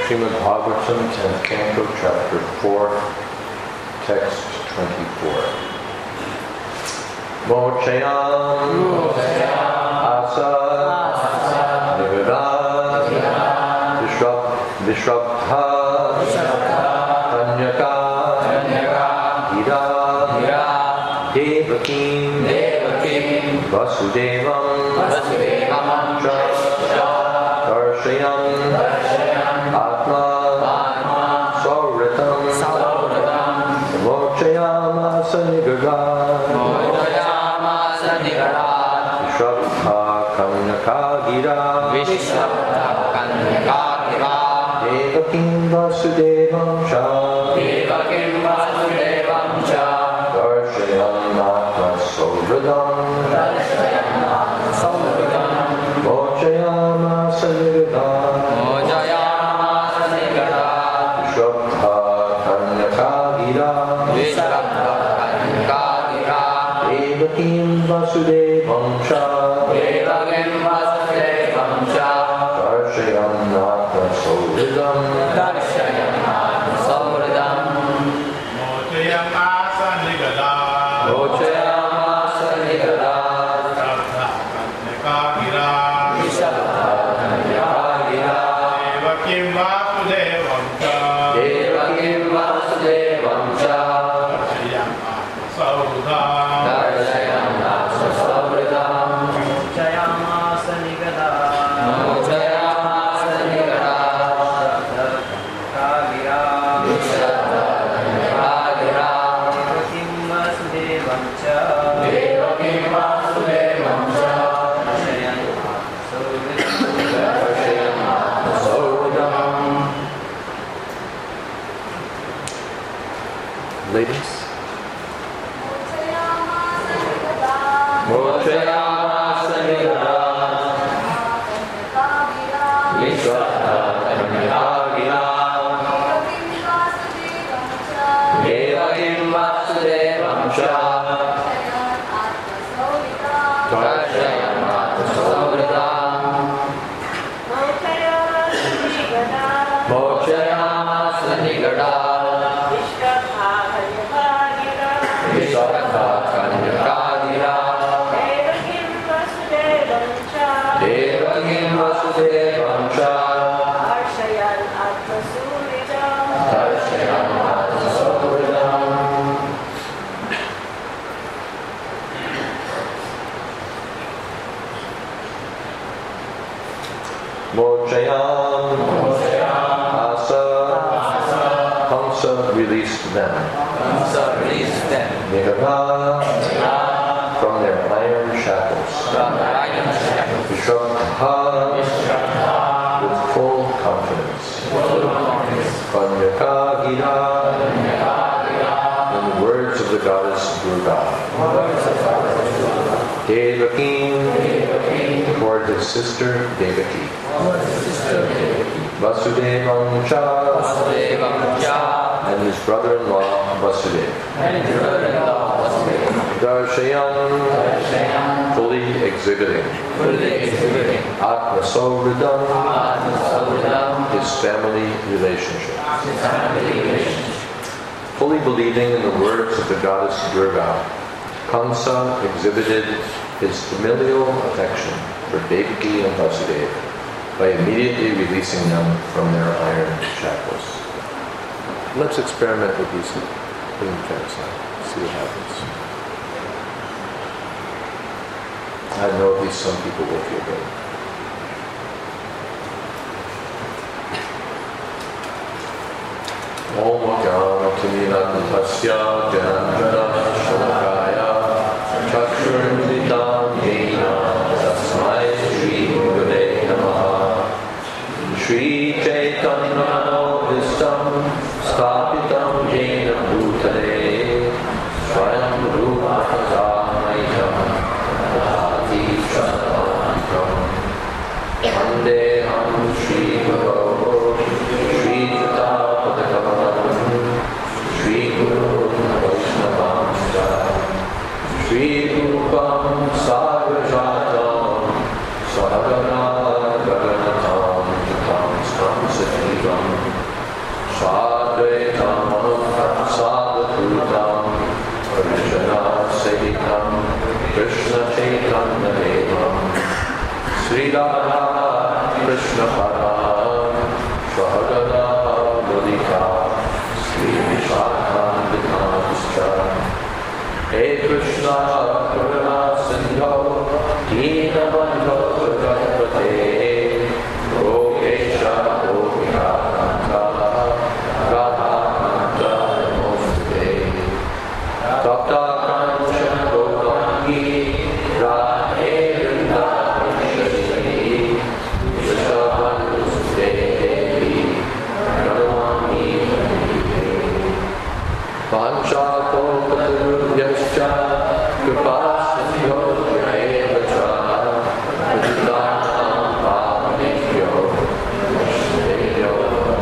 Srimad Bhagavatam, 10th Canto, Chapter 4, Text 24. Mochayam Asa Nivada Vishrabdha Kanyaka Gira Devakim Vasudevam Darshayam Atma Sauritam Mochayamasa Nigara Vishrabdha Kanyaka Gira Devakim Vasudevam Darshayam Atma Sauritam Mochayamasa Nigara Vishrabdha Kanyaka Gira Devakim Vasudevam Darshayam Atma Sauritam Ladies. Mochayamasa Nigara Vishrabdha Kanyaka Gira Devakim Vasudevam Darshayam Atma Sauritam Mochayamasa Nigara Vishrabdha Kanyaka Gira Devakim Vasudevam Darshayam Atma Sauritam Mochayam Asa Kamsa released them. Nigara from their iron shackles. Vishrabdha with full confidence. Kanyaka Gira in the words of the goddess Durga. Devakim toward his sister Devaki. Vasudevam Cha and his brother-in-law Vasudeva. Darshayam fully exhibiting. Atma Sauritam his family relationship. Fully believing in the words of the goddess Durga, Kamsa exhibited his familial affection for Devaki and Vasudeva by immediately releasing them from their iron shackles. Let's experiment with these putting fence on. See what happens. I know at least some people will feel good. Om Gana Timinatasya Janandana Shalakaya Chakshurmitam Yena Tasmai Shri Gurave Namaha Shri Chaitanya Vistam Stapitam Jena Bhutale Swayam Rupa Kadamaikam Ati Shanamantam Vandeham Shri Guru Shri Tatapadakam Shri Guru Vaishnavam Shri Rupam Sarvajatam Sarvana Garanatam Tam Sam Sachivam Sri Radha Krishna Padam Sahagana Radhika Sri Vishakhandakanascha He Krishna Karuna Sindho Deenabandho Jagapate Gopesha Gopika Kanta Radha Kanta Namaste Tapta Kanchana Gaurangi Radhe Vrindavani Vrishabhanusude Devi Pranamami Panchakopatarubhyascha Kripasindho Jayevacha Paditanam Pavanebhyo Vaishnavebhyo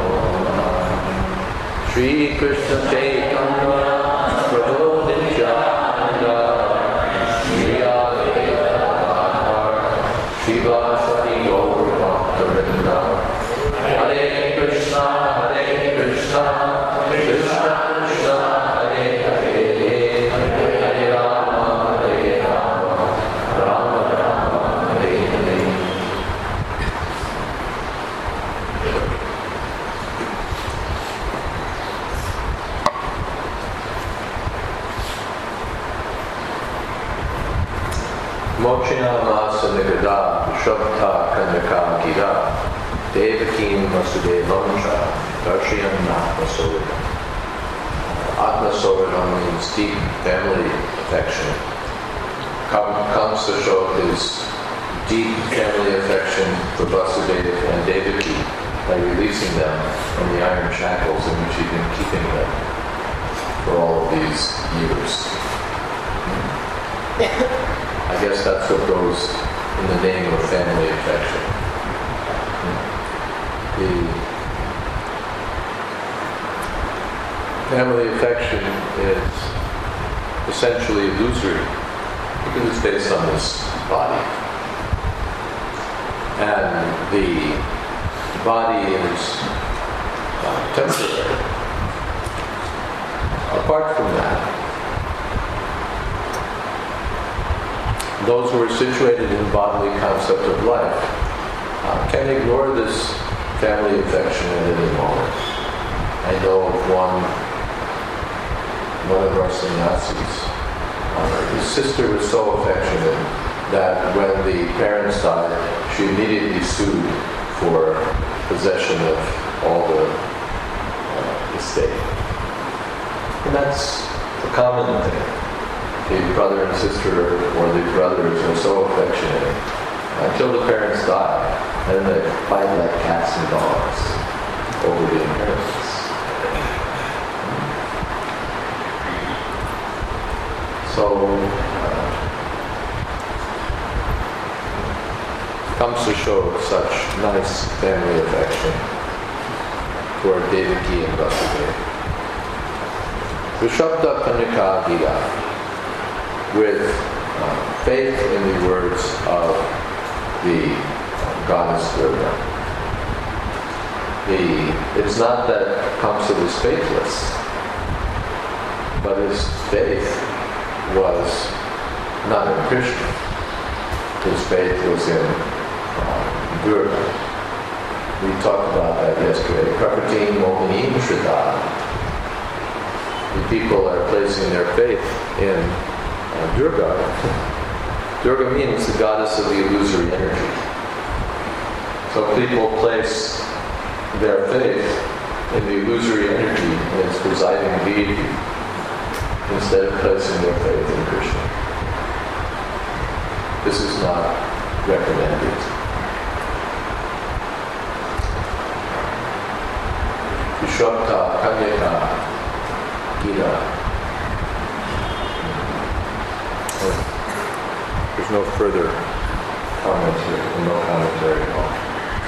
Shri Krishna Chaitanya Prabhu Nityananda Shri Advaita Gadadhar Srivasadi Gaur Bhakta-vrinda Hare Krishna Krishna Krishna Hare Hare Hare Rama Rama Rama Hare Hare. Mochina Masa Nigada Shabta Kanyaka Gita Devakim Vasudevamcha Darshyana Atmasoridam. Atmasoridam means deep family affection. Kamsa showed his deep family affection for Vasudeva and Devaki by releasing them from the iron shackles in which he'd been keeping them for all of these years. I guess that's what goes in the name of family affection. The family affection is essentially illusory because it's based on this body. And the body is temporary. Apart from that, those who are situated in bodily concept of life can ignore this family affection at any moment. I know of one of our sannyasis. His sister was so affectionate that when the parents died, she immediately sued for possession of all the estate. And that's a common thing. The brother and sister or the brothers are so affectionate until the parents die, and they fight like cats and dogs over the inheritance. So, comes to show such nice family affection toward Devaki and Vasudeva. Vishabda Kanyaka Gita, with faith in the words of the goddess Durga. It's not that Kamsa was faithless, but his faith was not in Krishna. His faith was in Durga. We talked about that yesterday. Prakratim Mohinim Shraddha. The people are placing their faith in Durga. Durga means the goddess of the illusory energy. So people place their faith in the illusory energy and its presiding deity instead of placing their faith in Krishna. This is not recommended. Vishwapta Kanyaka Gita. There's no further comment here, no commentary at all.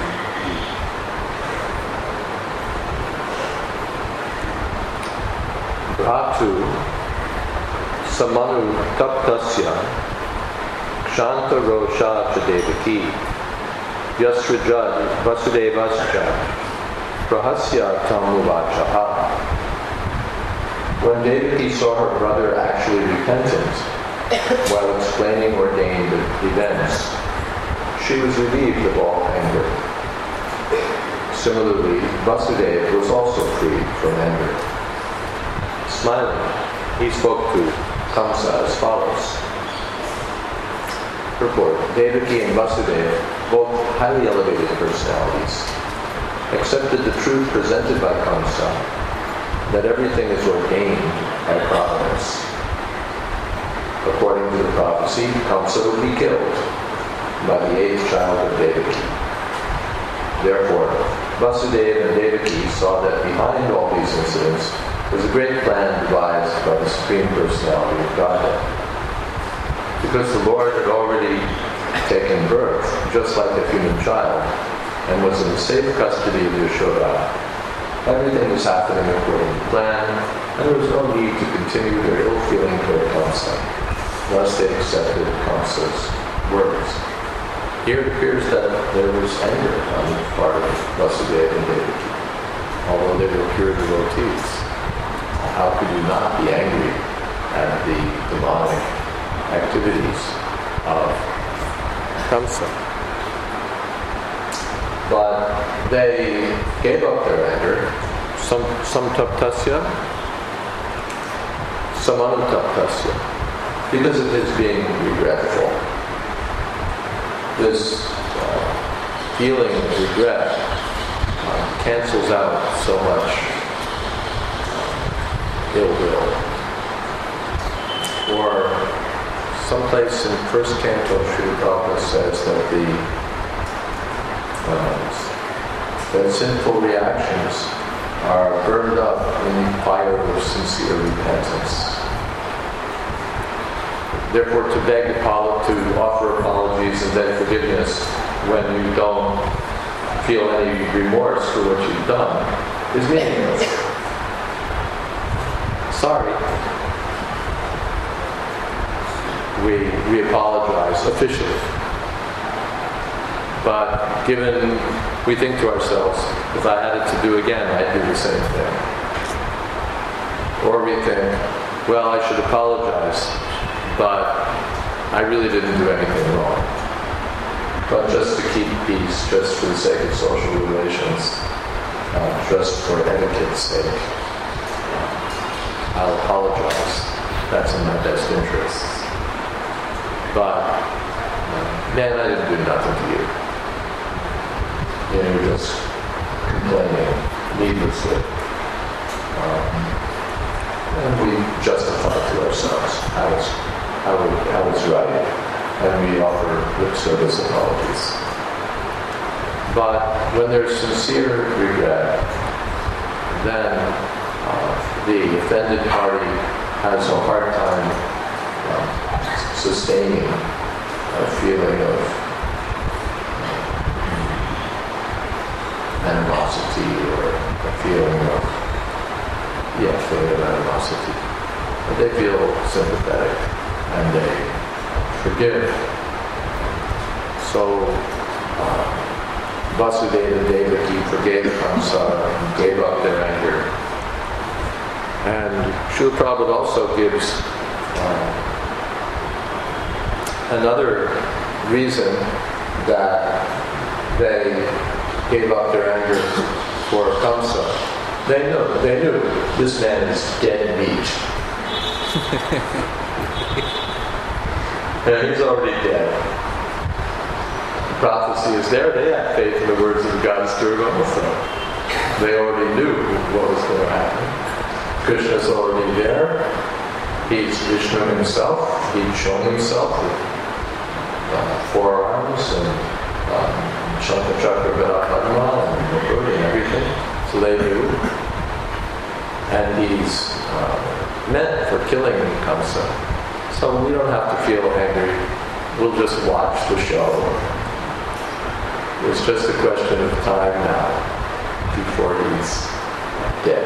Ratu Samanu Taptasya Kshanta Rosha Devaki Yasrajad Vasudevascha Prahasya Tamuvachaha. When Devaki saw her brother actually repentant while explaining ordained events, she she was relieved of all anger. Similarly, Vasudeva was also freed from anger. Smiling, he spoke to Kamsa as follows. Purport: Devaki and Vasudeva, both highly elevated personalities, accepted the truth presented by Kamsa, that everything is ordained by providence. According to the prophecy, Kamsa would be killed by the 8th child of Devaki. Therefore, Vasudeva and Devaki saw that behind all these incidents was a great plan devised by the Supreme Personality of Godhead. Because the Lord had already taken birth, just like a human child, and was in the safe custody of Yashoda, everything was happening according to plan, and there was no need to continue their ill feeling toward Kamsa. Thus they accepted Kamsa's words. Here it appears that there was anger on the part of Vasudeva and Devaki, although they were pure devotees. How could you not be angry at the demonic activities of Kamsa? But they gave up their anger. Some taptasya, some anutaptasya, because of his being regretful. This feeling of regret cancels out so much ill will. Or someplace in first canto, Srila Prabhupada says that that sinful reactions are burned up in the fire of sincere repentance. Therefore, to beg to offer apologies and then forgiveness when you don't feel any remorse for what you've done is meaningless. Sorry. We apologize officially. But given, we think to ourselves, if I had it to do again, I'd do the same thing. Or we think, well, I should apologize, but I really didn't do anything wrong. But just to keep peace, just for the sake of social relations, just for etiquette's sake, I'll apologize. That's in my best interests. But, man, I didn't do nothing to you. You're just complaining needlessly. And we justify to ourselves how it's right. And we offer lip service apologies. But when there's sincere regret, then the offended party has a hard time sustaining a feeling of animosity or a feeling of animosity. But they feel sympathetic and they forgive. So Vasudeva and Devaki forgave Kamsa and gave up their anger. And Srila Prabhupada also gives another reason that they gave up their anger for Kamsa. They knew this man is dead meat. And he's already dead. The prophecy is there. They had faith in the words of the goddess Durga also. They already knew what was going to happen. Krishna's already there. He's Vishnu himself. He'd shown himself with 4 arms and Shankha Chakra Padma and Mukund and everything. So they knew. And he's meant for killing Kamsa. So we don't have to feel angry. We'll just watch the show. It's just a question of time now before he's dead.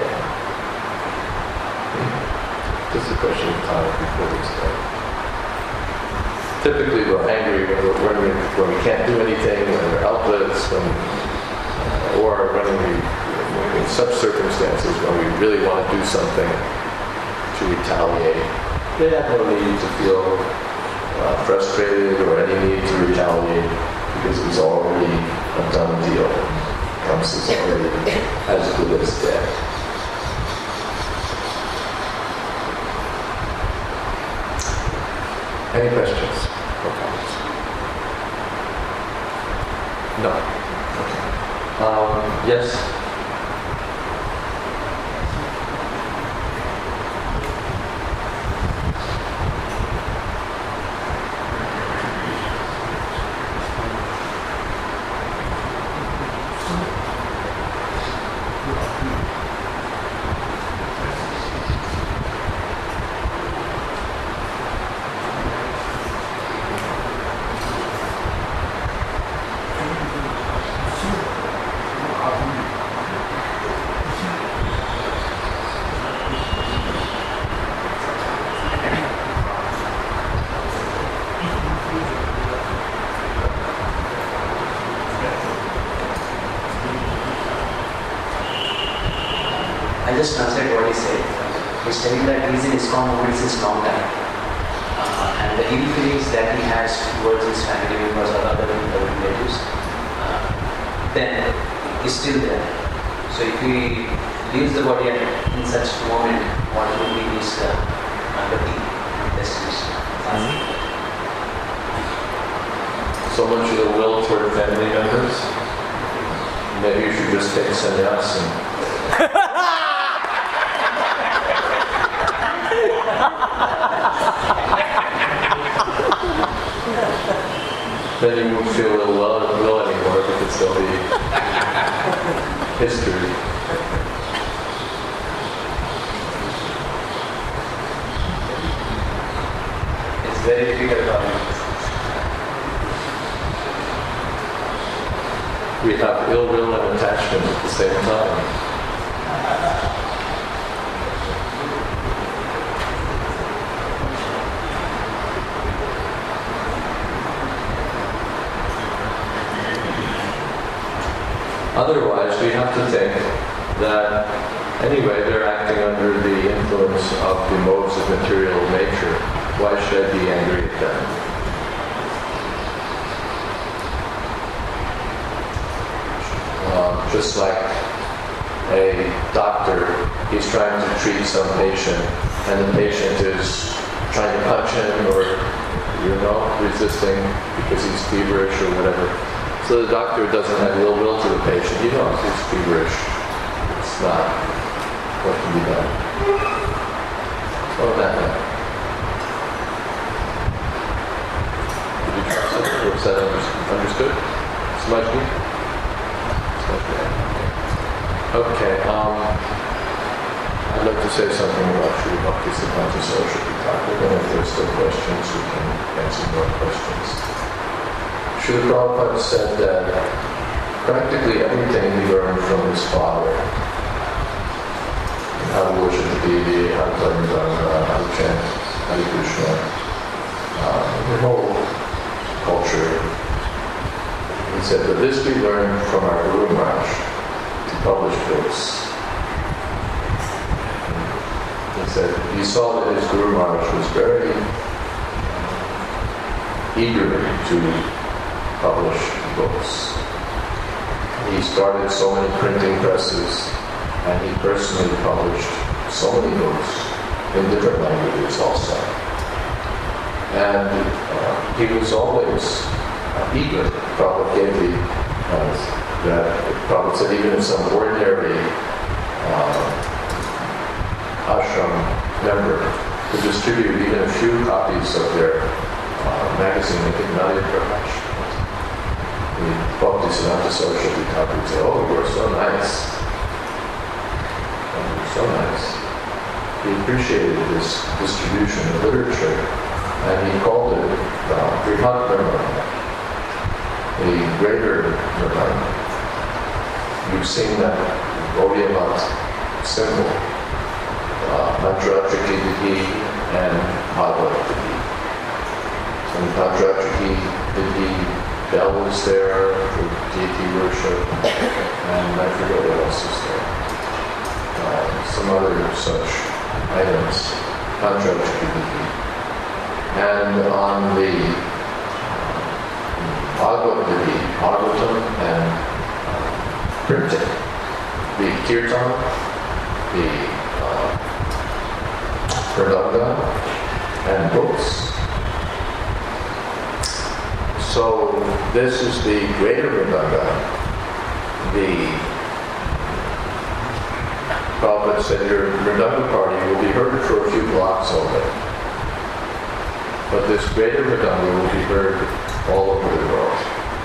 Just a question of time before he's dead. Typically we're angry when we can't do anything, when we're helpless, or when in such circumstances when we really want to do something to retaliate. They have no need to feel frustrated or any need to retaliate because it was already a done deal. Kamsa's already as good as dead. Any questions or comments? No. Okay. Yes? I just translate what he said. He's telling that he's in ISKCON movement since long time. And the ill feelings that he has towards his family members or other relatives, then is still there. So if he leaves the body in such moment, what would be his destination? So much of the will toward family members? Maybe you should just take sannyas and then you won't feel ill will anymore because there'll be history. It's very difficult. We have ill will and attachment at the same time. Otherwise, we have to think that anyway they're acting under the influence of the modes of material nature. Why should I be angry at them? Just like a doctor, he's trying to treat some patient, and the patient is trying to punch him or, resisting because he's feverish or whatever. So the doctor doesn't have ill will to the patient. He knows he's feverish. It's not what can be done. Oh, that. Did you translate? Was that understood? Smudgy? Okay. I'd like to say something about Sri Bhaktisiddhanta Saraswati Thakur. And if there's still questions, we can answer more questions. Srila Prabhupada said that practically everything he learned from his father, how to worship the deity, how to play mridanga, how to chant Hare Krishna, the whole culture. He said that this we learned from our Guru Maharaj to publish books. He said he saw that his Guru Maharaj was very eager to publish books. He started so many printing presses, and he personally published so many books in different languages also. And he was always eager. Prabhupada gave Prabhupada said even if some ordinary ashram member could distribute even a few copies of their magazine, they could not encourage. The Bhaktisiddhanta Saraswati Thakur would say, "Oh, you are so nice. Oh, you're so nice." He appreciated this distribution of literature, and he called it Brihat Nirvana, the greater Nirvana. You've seen that Gaudiya Math symbol, Mantrachaki Vidhi and Bhagavad Vidhi. And Mantrachaki Vidhi, bell is there for deity worship, and I forget what else is there. Some other such items, Mantrachaki Vidhi. And on the Bhagavatam and printing, the kirtan, the mridanga, and books. So this is the greater mridanga. The Prabhupada said your mridanga party will be heard for a few blocks only. But this greater mridanga will be heard all over the world.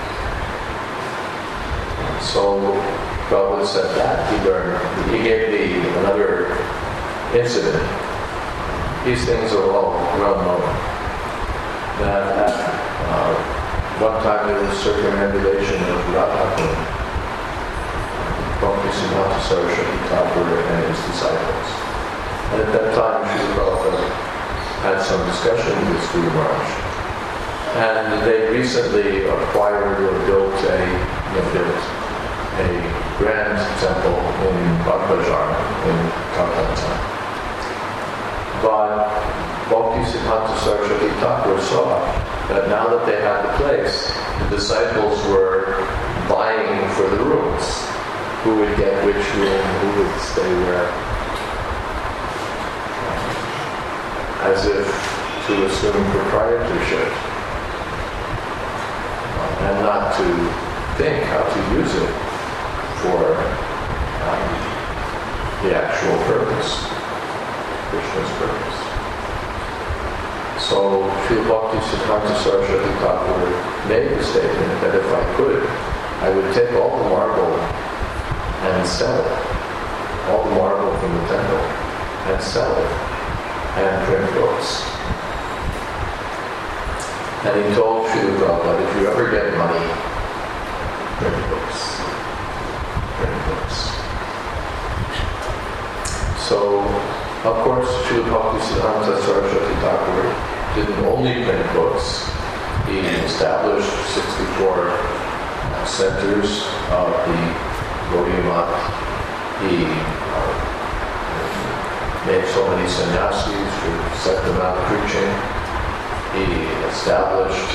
So Prabhupada said that. He gave me another incident. These things are all well known. That one time there was circumambulation of Radha Bhaktisiddhanta Saraswati Thakur and his disciples. And at that time, Srila Prabhupada had some discussion with Guru Maharaj. And they recently acquired or built a grand temple in Bagbajar in Calcutta. But Bhaktisiddhanta Saraswati Thakur saw that now that they had the place, the disciples were vying for the rooms. Who would get which room, who would stay where. As if to assume proprietorship. And not to think how to use it for the actual purpose, Krishna's purpose. So Srila Bhaktisiddhanta Saraswati Thakur made the statement that if I could, I would take all the marble and sell it, all the marble from the temple, and sell it, and print books. And he told Srila Prabhupada, if you ever get money, print books. Print books. So, of course, Srila Bhaktisiddhanta Saraswati Thakur didn't only print books. He established 64 centers of the Gaudiya Math. He made so many sannyasis who set them out preaching. He established,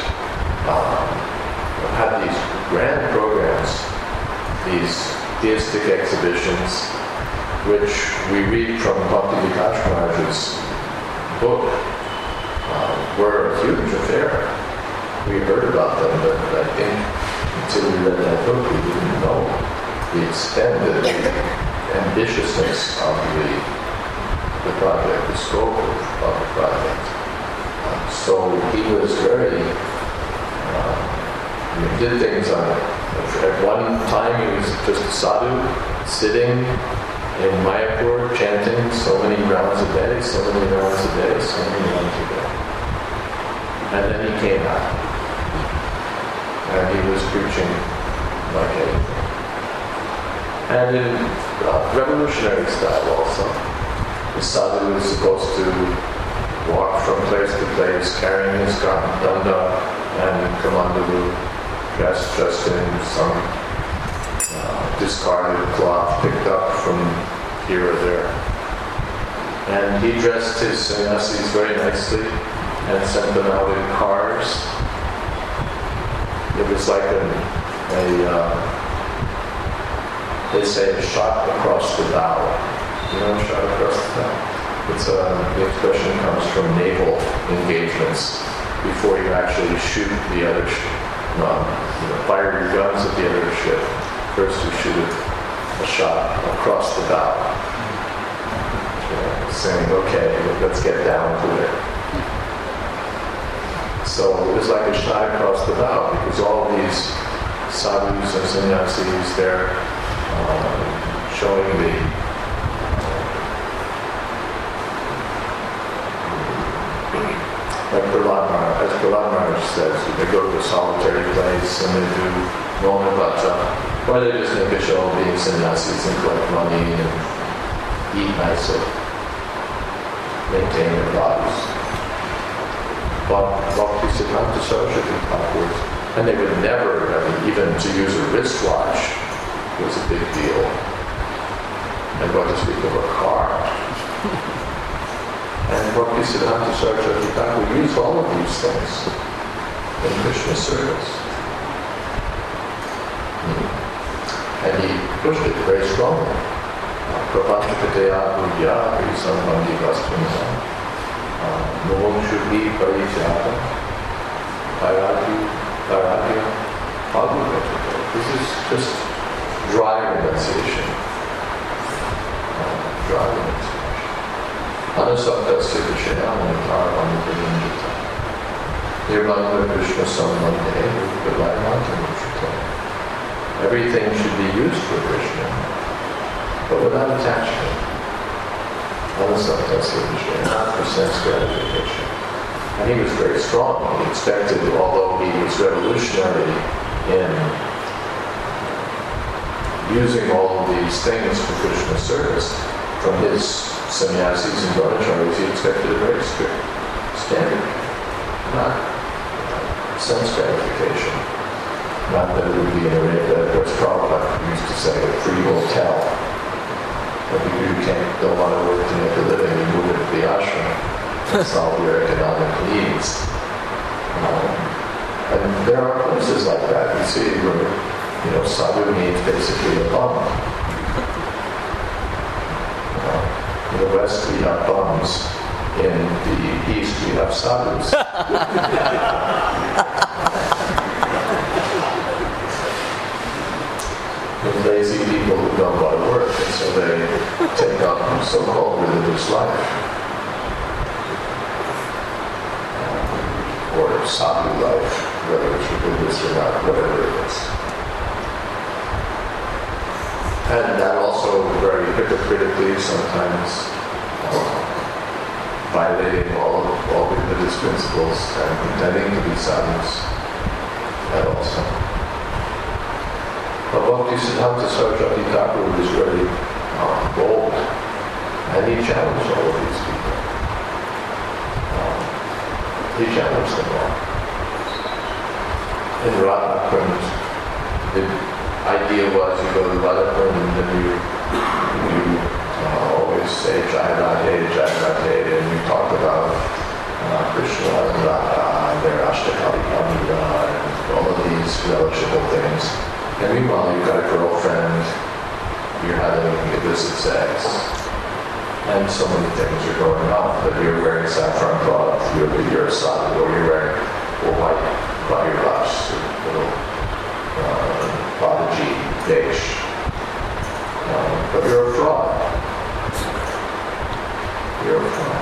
had these grand programs, these theistic exhibitions, which we read from Bhakti Vikas Maharaj's book, were a huge affair. We heard about them, but I think until we read that book, we didn't know the extent, the ambitiousness of the project, the scope of the project. So he was very, he did things on it. At one time he was just a sadhu sitting in Mayapur chanting so many rounds a day, so many rounds a day, so many rounds a day. And then he came out. And he was preaching like anything. And in revolutionary style also. The sadhu is supposed to walk from place to place carrying his danda and kamandalu, dressed in some discarded cloth picked up from here or there. And he dressed his sannyasis very nicely and sent them out in cars. It was like they say a shot across the bow. You know, a shot across the bow? The expression comes from naval engagements before you actually shoot the other fire your guns at the other ship. First you shoot a shot across the bow. Saying, okay, let's get down to it. So it was like a shot across the bow because all these sadhus and sannyasis, they're showing the like Prahlad Maharaj, as Prahlad Maharaj says, they go to a solitary place and they do Mona Bhaja, or they just make a show of being sannyasis and collect money and eat nicely, maintain their bodies. But Bhaktisiddhanta Saraswati Thakur, and they would never, even to use a wristwatch was a big deal. And what to speak of a car. And Bhaktisiddhanta Saraswati Thakur used all of these things in Krishna's service. And he pushed it very strongly. Prapanchapataya Bhujya Sambandhi Vastvamsa Mumukshubhi Parijata Vairagya Bhagavata. This is just dry renunciation. Dry renunciation. Anasaktasya Vishayamanikarvamukhavinjita Nirmanda Krishna Sambandhe Mukhavinjita. Everything should be used for Krishna, but without attachment. Anasaktasya Vishaya, not for sense gratification. And he was very strong. He expected, although he was revolutionary in using all of these things for Krishna's service, from his sannyasis and brahmacharis, he expected a very strict standard, not sense gratification. Not that it would be an arrangement. Of course, Prabhupada used to say, a free hotel. But you don't want to work to make a living, you move into the ashram to solve your economic needs. And there are places like that. You see where, sadhu means basically a bum. In the West we have bums. In the East we have sadhus. With lazy people who don't want to work, and so they take up so-called religious life. Or sadhu life, whether it's religious or not, whatever it is. And that also very hypocritically sometimes violating all religious principles and pretending to be sadhus. That also. But Bhaktisiddhanta Saraswati Thakur was very bold, and he challenged all of these people. He challenged them all. In Radha Kund, the idea was you go to Radha Kund and then you always say Jai Radhe, and you talk about Krishna and Radha and their Ashtakali Kamila and all of these relishable things. And meanwhile, you've got a girlfriend, you're having illicit sex, and so many things are going on. But you're wearing saffron cloth, you're a sadhu, or you're wearing a white vairaj, little prodigy desh. But you're a fraud. You're a fraud.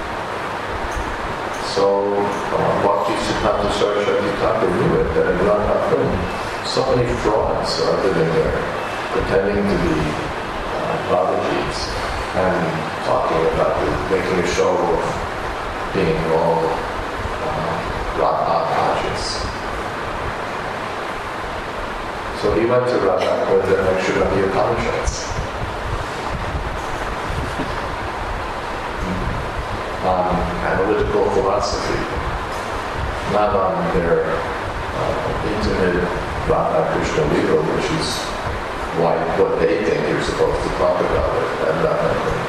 So, Bhaktisiddhanta Saraswati Thakur knew it, that in Radha Kund, so many frauds are living there, pretending to be prodigies and talking about making a show of being all Radha-Rajas. So he went to Radha Kund and lectured on the Upanishads, on analytical philosophy, not on their intimate Radha Krishna Lila, which is what they think you're supposed to talk about it, and Radha Kund.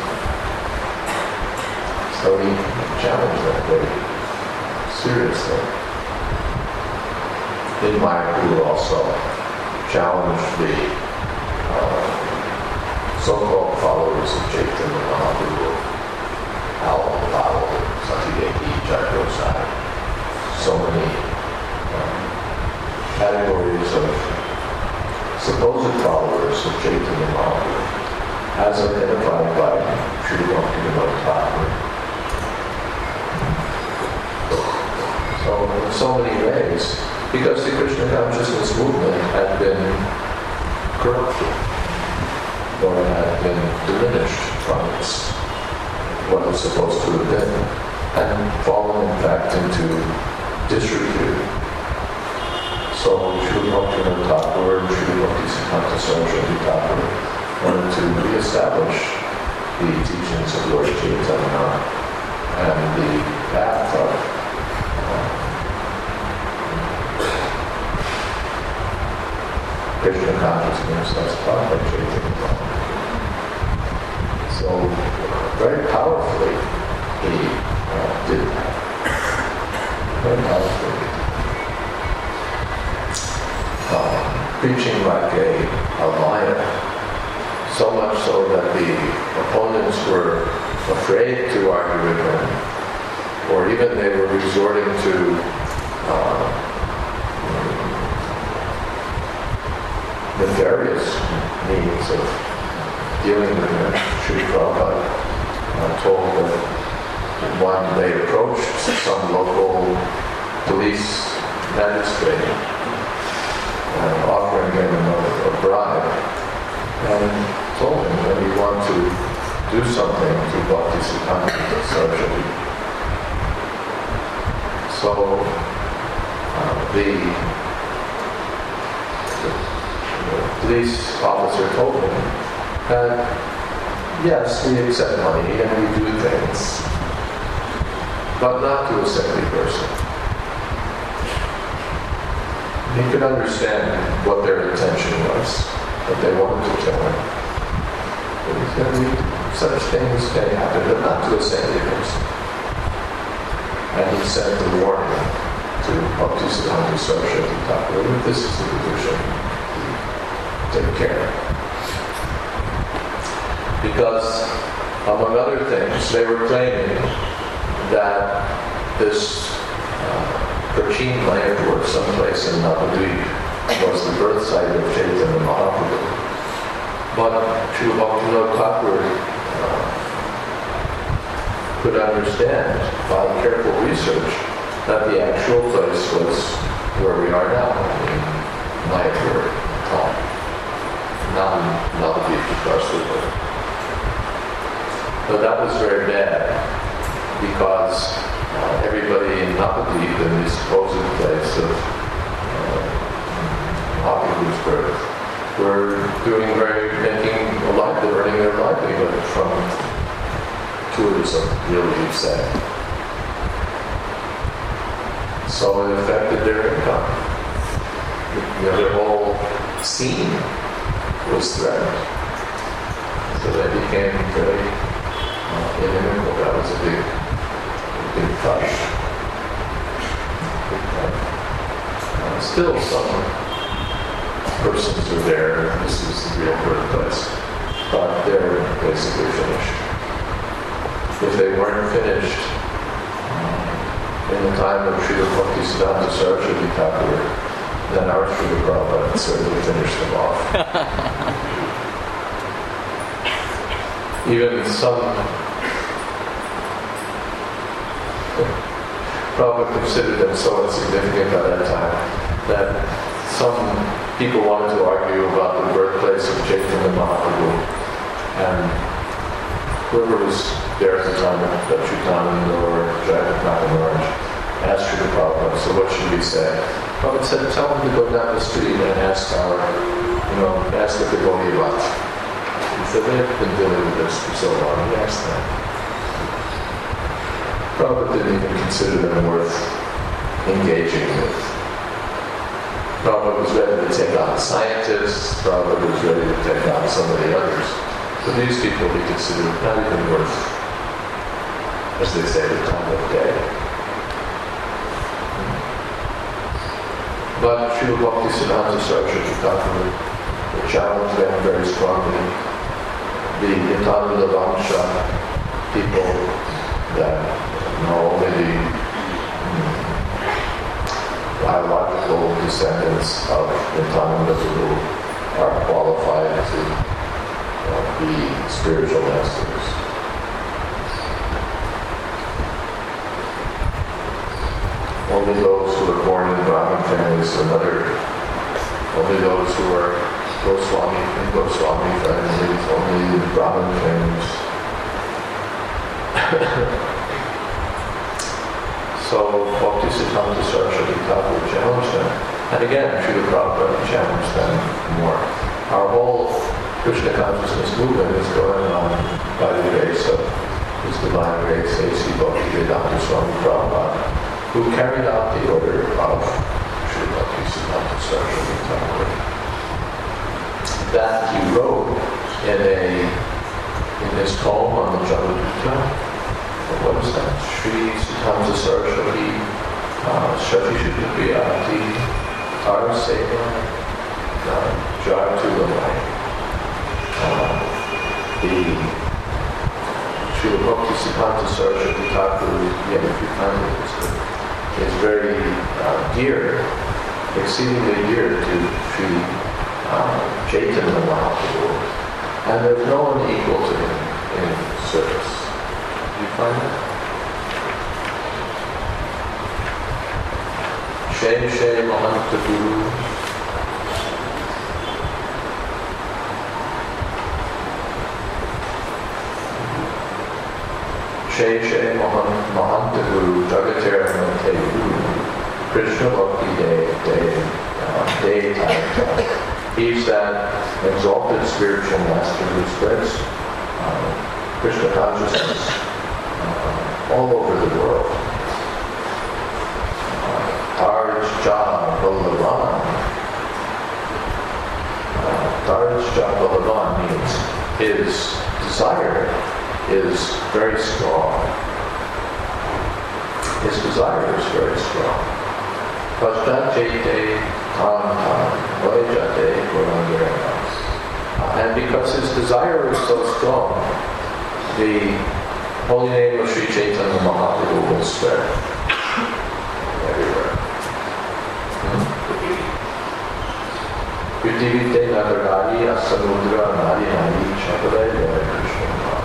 So he challenged that very seriously. In Mayapur also challenged the so-called followers of Chaitanya Mahaprabhu, Al Pao, Satyadevi, Jai Gosai, so many categories of supposed followers of Chaitanya Mahaprabhu, as identified by Sri Bhaktivinoda Thakur. So in so many ways, because the Krishna consciousness movement had been corrupted, or had been diminished from what it was supposed to have been, and fallen in fact into disrepute. So Srila Bhaktivinoda Thakur and Srila Bhaktisiddhanta Saraswati Thakur wanted to re-establish the teachings of Lord Chaitanya and the path of Krishna consciousness as taught by Chaitanya. So very powerfully he did that. Very powerfully. preaching like a lion, so much so that the opponents were afraid to argue with him, or even they were resorting to nefarious means of dealing with him. Sri Prabhupada told that one they approached some local police magistrate offering him a bribe, and told him that he wanted to do something to Bhaktisiddhanta Saraswati. So the police officer told him that yes, we accept money and we do things, but not to a sickly person. He could understand what their intention was, that they wanted to kill him. But he said, such things may happen, but not to a saintly person. And he sent a warning to Bhaktisiddhanta Saraswati Thakur, that this is the position, take care. Because, among other things, they were claiming that this Cochin Mayapur, someplace in Navadvip, was the birth site of Chaitanya Mahaprabhu. But Srila Bhaktivinoda Thakur could understand by careful research that the actual place was where we are now, in Mayapur, non-Navadvip across the world. But that was very bad, because everybody in Navadvip, in the supposed place of Mahaprabhu's birth, were earning their livelihood from tourism, really, you'd say. So it affected their income. Their whole scene was threatened. So they became very inimical. That was a big crush. Still some persons are there, this is the real birthplace, but they're basically finished. If they weren't finished in the time of Srila Bhaktisiddhanta Saraswati Thakur, then our Srila Prabhupada certainly finished them off. Even some Prabhupada considered them so insignificant by that time that some people wanted to argue about the birthplace of Chaitanya Mahaprabhu, and whoever was there at the time, Achyutananda or Jayapataka Maharaj, asked Srila Prabhupada, so what should we say? Prabhupada said, tell them to go down the street and ask the devotee lot. He said, they've been dealing with this for so long, he asked them. Prabhupada didn't even consider them worth engaging with. Prabhupada was ready to take on scientists, Prabhupada was ready to take on some of the others. But these people he considered not even worth, as they say, the time of day. But Srila Bhaktisiddhanta Saraswati Thakur challenged them very strongly. The Nityananda Vansha people that only the biological descendants of Nityananda Guru are qualified to be spiritual masters. Only those who are born in Brahmin families only those who are Goswami and Goswami families, only the Brahmin families. So Bhaktisiddhanta Saraswati Thakur challenged them. And again, Srila Prabhupada challenged them more. Our whole Krishna consciousness movement is going on by the grace of His Divine Grace, A.C. Bhaktivedanta Swami Prabhupada, who carried out the order of Srila Bhaktisiddhanta Saraswati Thakur. That he wrote in his poem on the Javaduta. What is that? Sri Siddhanta Saraswati Shati Shukriati Tara Seva. No. Jar to Lamai. The Srila Bhaktisiddhanta Saraswati Thakur, is very dear, exceedingly dear to Sri Chaitanya Mahaprabhu. And there's no one equal to him in service. Do you find that? Shay Shay Mahanta Guru. Shay Shay Mahanta Guru Jagatera Mate Guru Krishna Bhakti Day Tayata. He's that exalted spiritual master who spreads Krishna consciousness all over the world. Tarj Ja Balavan. Tarj Ja Balavan means his desire is very strong. His desire is very strong. And because his desire is so strong, the holy name of Sri Chaitanya Mahaprabhu will spread everywhere. Pritivite Nagarari Asamudra Nadi Nadi Chakadai Krishna.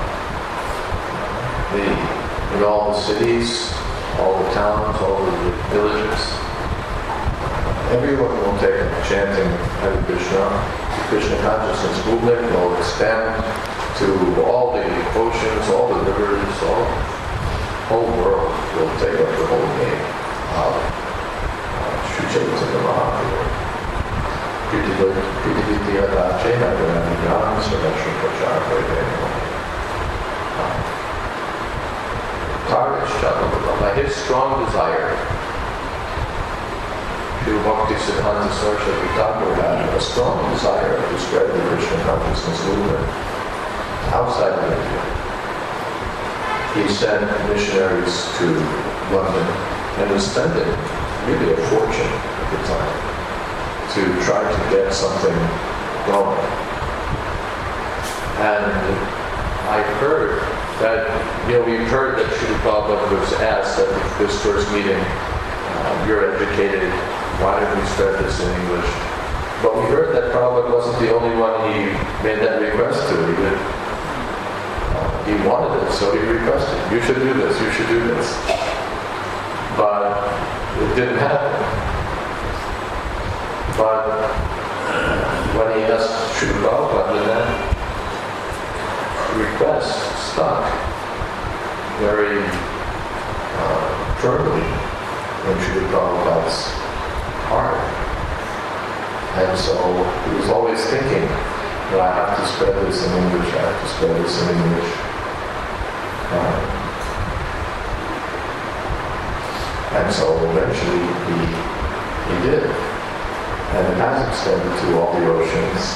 In all the cities, all the towns, all the villages, everyone will take up chanting Hare Krishna. Krishna consciousness movement will expand to all the oceans, all the rivers, all the whole world will take up the whole name of Sri Chaitanya Mahaprabhu. Pritivitya Dache Nagarani Gyan Sarashra Prachar by his strong desire, Srila Bhaktisiddhanta Saraswati Thakur had a strong desire to spread the Krishna consciousness movement outside of India. He sent missionaries to London and was spending really a fortune at the time to try to get something going. And I heard that, we've heard that Srila Prabhupada was asked at this first meeting, you're educated, why don't we spread this in English? But we heard that Prabhupada wasn't the only one he made that request to. He wanted it, so he requested, you should do this, you should do this. But it didn't happen. But when he asked Srila Prabhupada, that request stuck very firmly in Srila Prabhupada's heart. And so he was always thinking, I have to spread this in English, I have to spread this in English. And so eventually he did. And it has extended to all the oceans,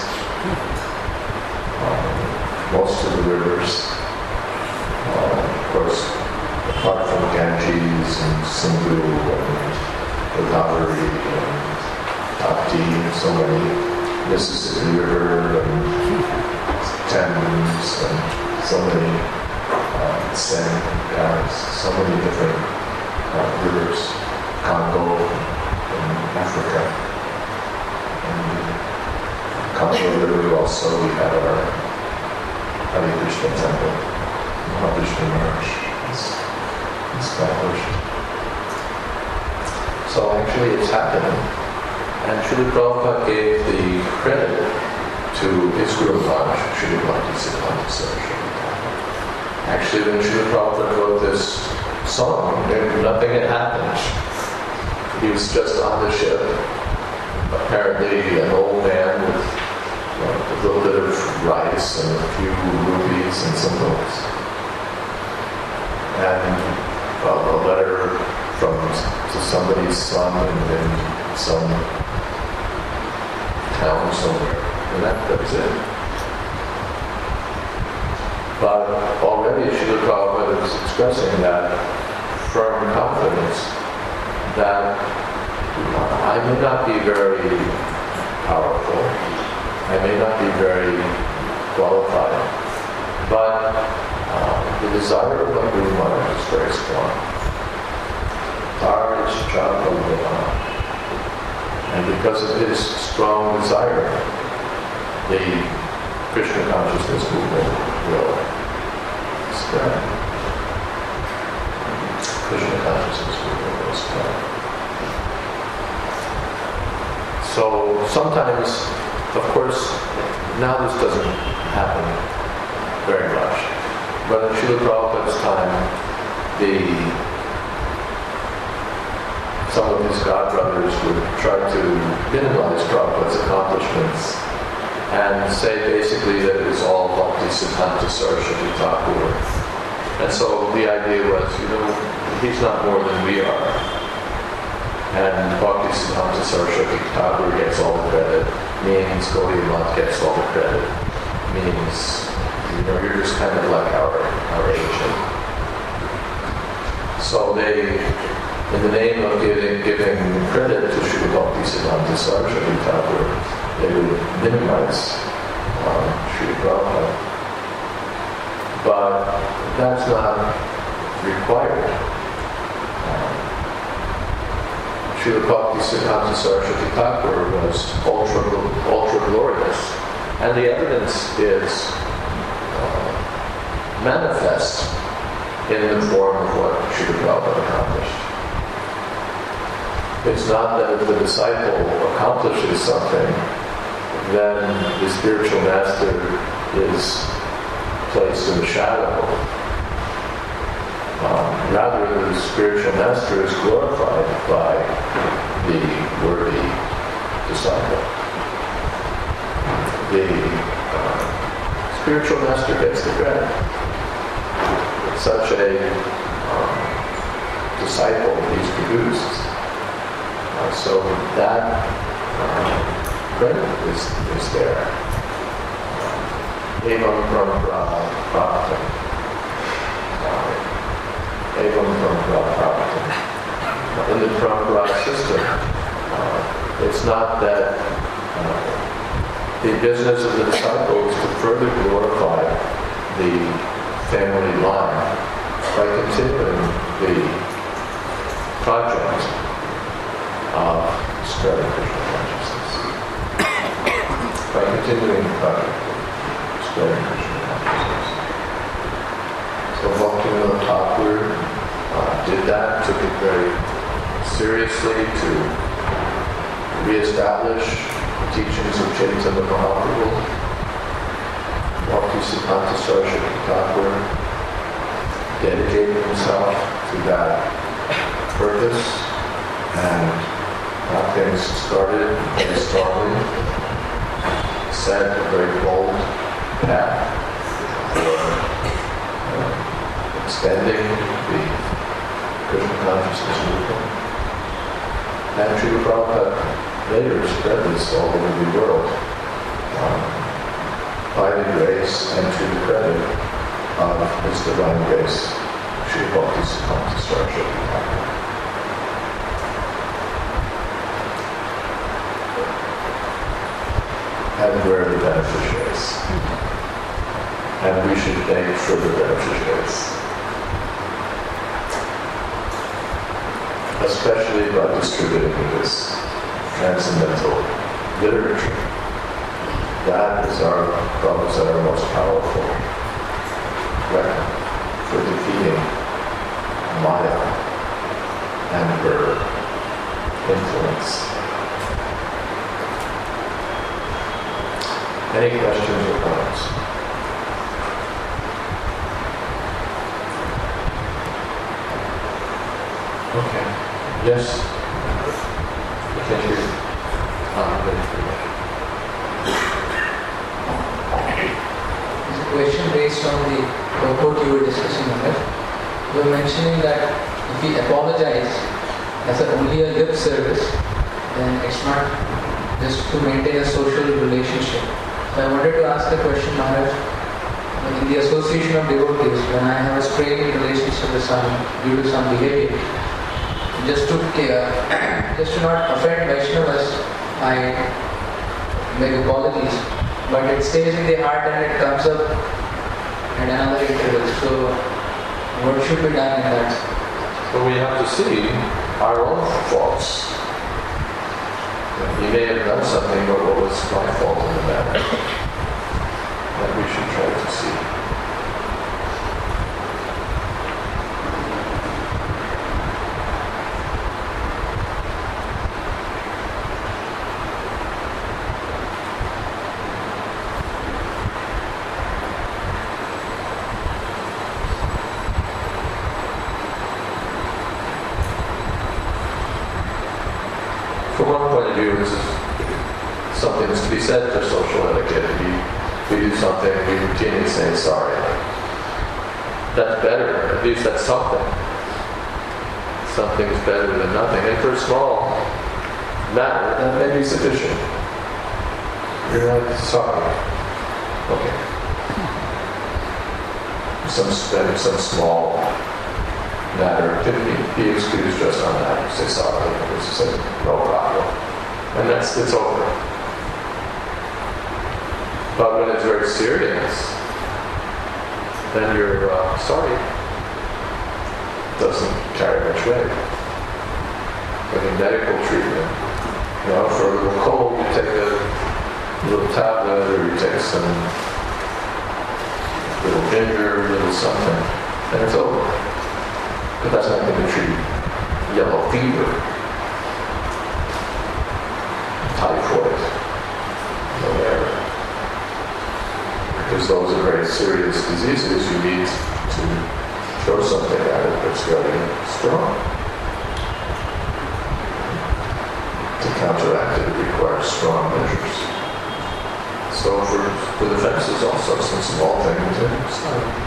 most of the rivers, of course, apart from Ganges and Sindhu and Godavari and Tapti and so many, Mississippi River and Thames and so many Seine, so many different rivers, Congo and Africa. And Congo River also we had our Hare Krishna temple, Mahavishnu Maharaj is established. So actually it's happening. And Srila Prabhupada gave the credit to his Guru Maharaj, Srila Bhaktisiddhanta Saraswati Thakur. Actually, when Srila Prabhupada wrote this song, nothing had happened. He was just on the ship, apparently an old man with a little bit of rice and a few rupees and some notes. And a letter to somebody's son in some town somewhere. And that was it. But already Srila Prabhupada is expressing that firm confidence that I may not be very powerful, desire of the Guru Maharaj is very strong. Tar Ishcha Bhagavana. And because of his strong desire, the Krishna consciousness movement will spread. Krishna consciousness movement will spread. So sometimes, of course, now this doesn't happen very much. But in Srila Prabhupada's time, some of his godbrothers would try to minimize Prabhupada's accomplishments and say basically that it was all Bhaktisiddhanta Saraswati Thakur. And so the idea was, he's not more than we are. And Bhaktisiddhanta Saraswati Thakur gets all the credit, means Gaudiya Math gets all the credit, means, you're just kind of like our agent. So they, in the name of giving credit to Srila Bhaktisiddhanta Saraswati Thakur, they would minimize Srila Prabhupada. But that's not required. Srila Bhaktisiddhanta Saraswati Thakur was ultra glorious, and the evidence is manifest in the form of what Srila Prabhupada accomplished. It's not that if the disciple accomplishes something, then the spiritual master is placed in the shadow. Rather, the spiritual master is glorified by the worthy disciple. The spiritual master gets the credit. Such a disciple he's produced. So that credit is there. Evam Parampara Praptam. Evam Parampara Praptam. In the Parampara system, it's not that the business of the disciple is to further glorify the family line by continuing the project of spreading Krishna consciousness. By continuing the project of spreading Krishna consciousness. So Bhaktivinoda Thakur did that, took it very seriously to re-establish the teachings of Chaitanya Mahaprabhu. Bhaktisiddhanta Saraswati Thakur dedicated himself to that purpose and things started very strongly, set a very bold path for extending the Krishna consciousness movement. And Srila Prabhupada later spread this all over the world by the grace and to the credit of His divine grace, Srila Bhaktisiddhanta Saraswati Thakur. And we're the beneficiaries. And we should thank for the beneficiaries. Especially by distributing this transcendental literature. That is our most powerful weapon for defeating Maya and her influence. Any questions or comments? Okay. Yes? I can't hear you. There's a question based on the purport you were discussing earlier. You were mentioning that if we apologize as only a lip service, then it's not just to maintain a social relationship. So I wanted to ask the question, Maharaj, in the association of devotees, when I have a strained relationship with someone due to some behavior, just to not offend Vaishnavas, I beg apologies, but it stays in the heart and it comes up at another interval. So What should be done in that? So we have to see our own faults. You may have done something, but what was my fault in the matter? That we should try to see. From one point of view, this is something to be said for social etiquette. We do something, we routinely say sorry. That's better. At least that's something. Something's better than nothing. And for a small matter, that may be sufficient. You're like, sorry. Okay. Some small matter can be excused just on that. You say sorry. You say no problem. And it's over. But when it's very serious, then your sorry doesn't carry much weight. Like in medical treatment, for a little cold, you take a little tablet, or you take some little ginger, a little something, and it's over. But that's not going to treat yellow fever, typhoid, malaria. Because those are very serious diseases, you need to throw something at it that's very strong. To counteract it, it requires strong measures. So for the fences also, some small things, it's not.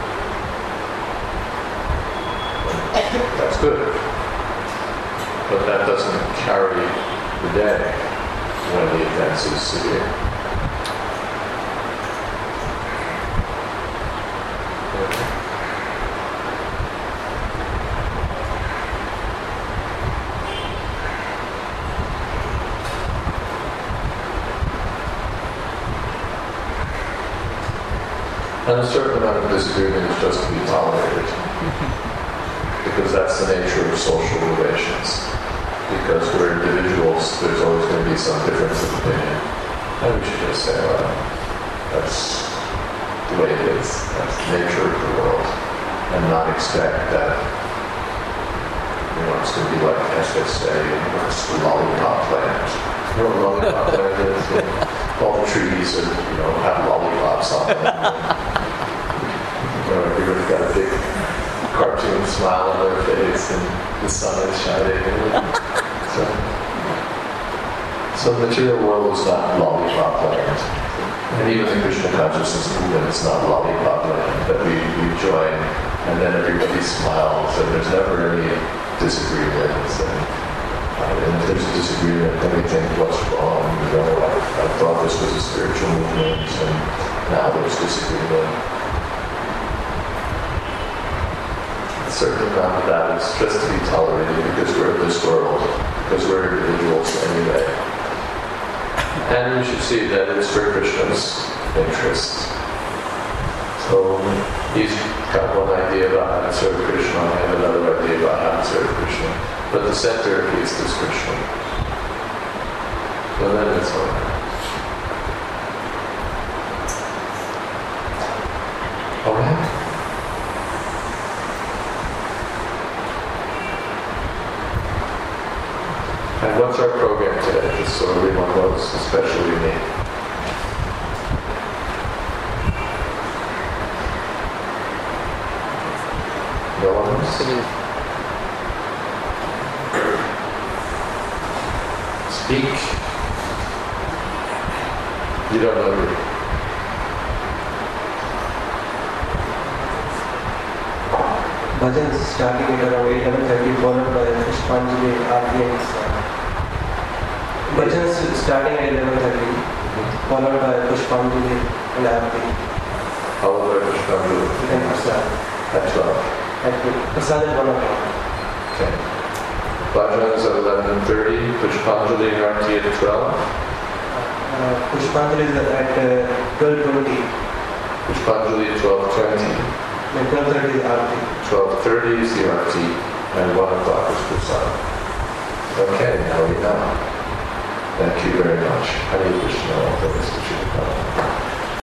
That's good. But that doesn't carry the day when the offense is severe. And a certain amount of disagreement is just to be tolerated. Because that's the nature of social relations. Because we're individuals, there's always going to be some difference of opinion. And we should just say, well, that's the way it is. That's the nature of the world. And not expect that, it's going to be like SSA, it's the lollipop land. You know what lollipop land is? All the trees are, have lollipops on them. Everybody's got a big cartoon smile on their face and the sun is shining. So the material world is not lollipop land. And even the Krishna consciousness movement is not lollipop land, that we join and then everybody smiles and there's never any disagreements. And if there's a disagreement, then we think, what's wrong? I thought this was a spiritual movement and now there's disagreement. A certain amount of that is just to be tolerated because we're in this world, because we're individuals anyway. And we should see that it's for Krishna's interest. So he's got one idea about how to serve Krishna, I have another idea about how to serve Krishna. But the center at least is Krishna. So then it's all right. All right? And what's our program today? Just so everyone knows, especially me. No one else? Speak. You don't know me. Bhajans starting at around 11:30, followed by Pushpanjali, Aarti and Bhajans starting at 11:30, followed by Pushpanjali and Aarti. Followed by Pushpanjali. Then Prasad. At 12. Prasad at 1 o'clock. Okay. Bhajans at 11:30, Pushpanjali and Aarti at 12. Pushpanjali is at 12:20. Pushpanjali at 12:20. Like 12:30 is Aarti. 12:30 is the Arti, and 1 o'clock is Prasad. Okay, now we know. Thank you very much. Hare Krishna, Bhagavad Gita.